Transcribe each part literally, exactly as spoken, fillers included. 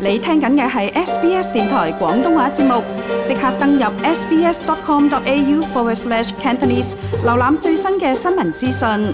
你聽緊嘅係 S B S 電台廣東話節目，即刻登入 sbs.com.au forward slash Cantonese， 瀏覽最新嘅新聞資訊。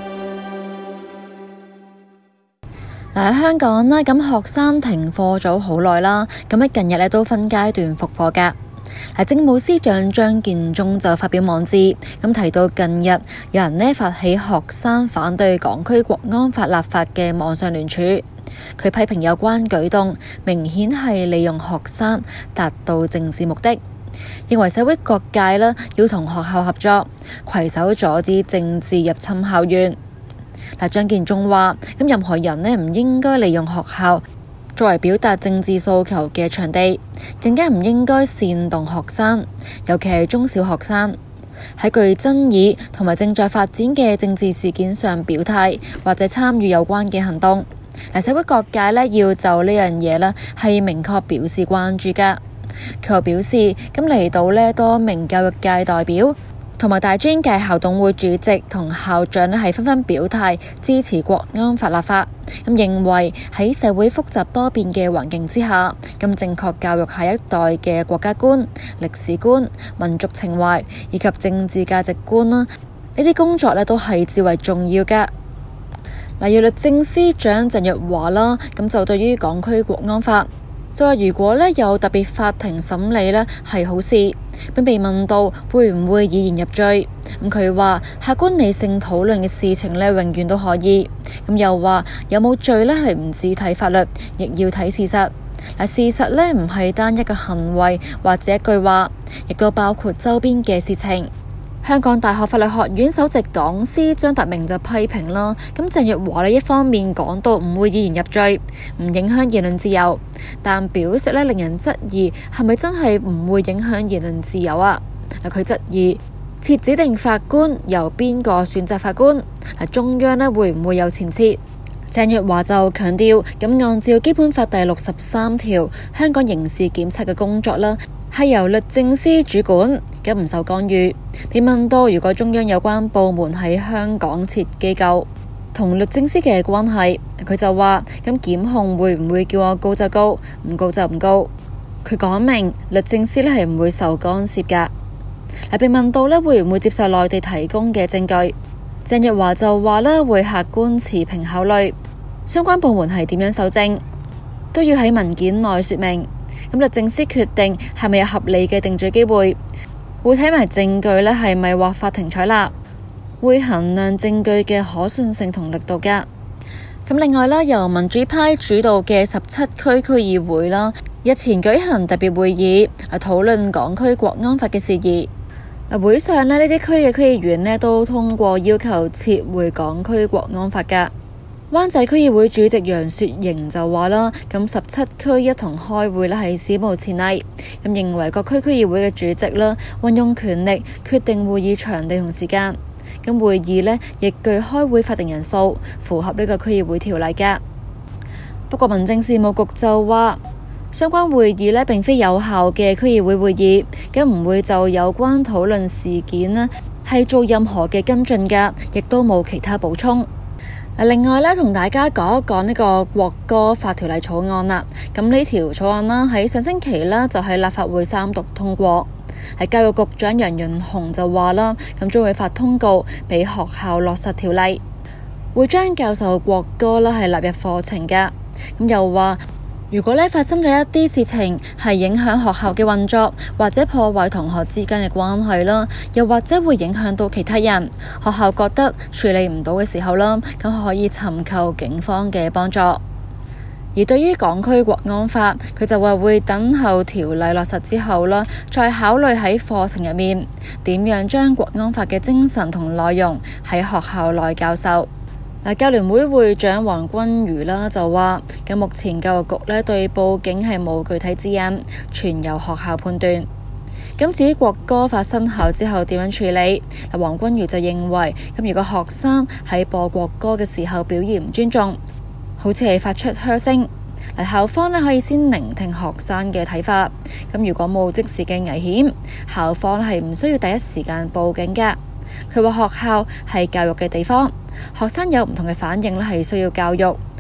嗱，喺香港啦，咁學生停課咗好耐啦，咁喺近日咧都分階段復課㗎。嗱，政務司長張建宗就發表網誌，咁提到近日有人呢發起學生反對港區國安法立法嘅網上聯署，佢批評有關舉動明顯係利用學生達到政治目的，認為社會各界呢要同學校合作，攜手阻止政治入侵校園。嗱，張建宗話：咁任何人呢唔應該利用學校作為表達政治訴求嘅場地，更加唔應該煽動學生，尤其係中小學生喺具爭議同埋正在發展嘅政治事件上表態或者參與有關嘅行動。嗱，社會各界呢要就呢樣嘢呢係明確表示關注㗎。佢又表示，咁嚟到呢多名教育界代表同埋大專界校董會主席同校長呢係紛紛表態支持國安法立法，咁認為喺社會複雜多變嘅環境之下，咁正確教育下一代嘅國家觀、歷史觀、民族情懷以及政治價值觀啦，呢啲工作呢都係至為重要㗎。例如律政司長鄭若驊啦，咁就對於港區國安法就話，如果呢有特別法庭審理呢係好事。並被問到會唔會以言入罪，咁佢話客觀理性討論嘅事情呢永遠都可以。咁又話有冇罪呢係唔止睇法律，亦要睇事實。嗱，事實呢唔係單一個行為或者一句話，亦都包括周邊嘅事情。香港大學法律學院首席講師張達明就批評啦，咁鄭若驊呢一方面講到唔會以言入罪，唔影響言論自由，但表述呢令人質疑係咪真係唔會影響言論自由啊？嗱，佢質疑設指定法官由邊個選擇法官，嗱，中央呢會唔會有前設？鄭若驊就強調，咁按照基本法第六十三條，香港刑事檢察嘅工作啦，係由律政司主管，咁唔受干預。被問到如果中央有關部門喺香港設機構，同律政司嘅關係，佢就話：咁檢控會唔會叫我告就告，唔告就唔告？佢講明律政司呢係唔會受干涉㗎。係被問到呢會唔會接受內地提供嘅證據，鄭若驊就話呢會客觀持平考慮，相關部門係點樣搜證，都要喺文件內說明。咁律政司決定係咪有合理嘅定罪機會，會睇埋證據呢係咪獲法庭採納，會衡量證據嘅可信性同力度㗎。咁另外啦，由民主派主導嘅十七區區議會啦，日前舉行特別會議，嚟討論港區國安法嘅事宜。會上呢，呢啲區嘅區議員呢都通過要求撤回港區國安法㗎。灣仔區議會主席楊雪盈就話啦，咁十七區一同開會呢係史無前例，咁認為各區區議會嘅主席啦運用權力決定會議場地同時間，咁會議呢亦具開會法定人數，符合呢個區議會條例㗎。不過民政事務局就話，相關會議呢並非有效嘅區議會會議，咁唔會就有關討論事件呢係做任何嘅跟進㗎，亦都冇其他補充。另外呢，同大家講一講呢個國歌法條例草案啦。咁呢條草案啦，喺上星期呢就喺立法會三讀通過。係教育局長楊潤雄就話啦，咁將會發通告俾學校落實條例，會將教授國歌啦係納入課程㗎。咁又話，如果呢發生咗一啲事情係影響學校嘅運作，或者破壞同學之間嘅關係啦，又或者會影響到其他人，學校覺得處理唔到嘅時候啦，咁可以尋求警方嘅幫助。而對於港區國安法，佢就話會等候條例落實之後啦，再考慮喺課程入面點樣將國安法嘅精神同內容喺學校內教授。教聯會會長黃均瑜啦就話，咁目前教育局呢對報警係冇具體指引，全由學校判斷。咁至於國歌法生效之後點樣處理，黃均瑜就認為，咁如果學生喺播國歌嘅時候表現唔尊重，好似係發出噓聲，校方呢可以先聆聽學生嘅睇法。咁如果冇即時嘅危險，校方係唔需要第一時間報警㗎。佢話學校係教育嘅地方，學生有唔同嘅反應咧，係需要教育。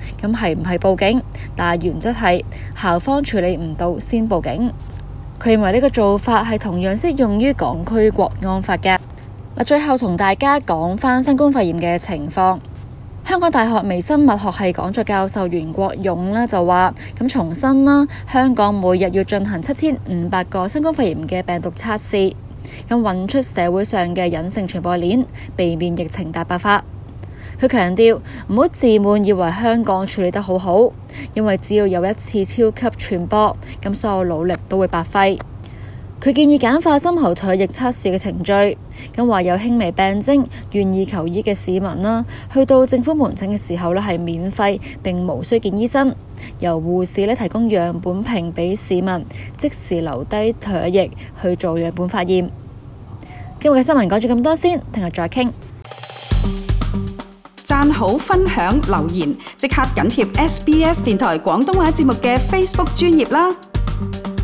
咁係唔係報警？但係原則係校方處理唔到先報警。佢認為呢個做法係同樣適用於港區國安法嘅。嗱，最後同大家講返新冠肺炎嘅情況。香港大學微生物學系講座教授袁國勇呢就話，咁重申啦，香港每日要進行七千五百個新冠肺炎嘅病毒測試，咁揾出社會上嘅隱性傳播鏈，避免疫情大爆發。佢強調唔好自滿，以為香港處理得好好，因為只要有一次超級傳播，咁所有努力都會白費。佢建議簡化深喉唾液測試嘅程序，咁話有輕微病徵、願意求醫嘅市民啦，去到政府門診嘅時候咧係免費並無需見醫生，由護士咧提供樣本瓶俾市民，即時留低唾液去做樣本化驗。今日嘅新聞講咗咁多先，聽日再傾。 讚好、分享、留言，即刻緊貼 S B S 電台廣東話節目嘅 Facebook 專頁啦！